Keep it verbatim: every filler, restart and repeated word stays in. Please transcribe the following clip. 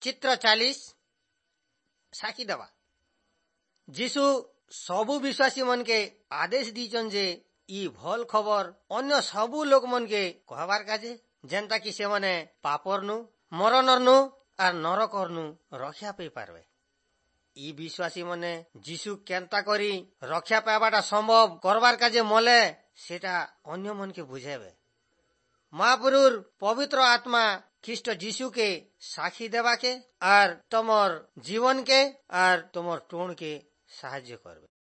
चित्र चालीस साखी देवा जीशु सबु विश्वासी मन के आदेश दीचन जे ई भल खबर अन्य सबु लोक मन के कहबार काजे जेनता कि से माने पापरनु मरणरनु आर नरकरनु रक्षा पाई पारबे। ई विश्वासी मने जीशु केनता करी रक्षा पाइबाटा संभव करबार काजे मले सेटा अन्य मन के बुझेबे। महापुरुर पवित्र आत्मा ख्रिस्ट जीशु के साक्षी देवा के आर तमर जीवन के आर तमर टोण के साहाय्य करबे।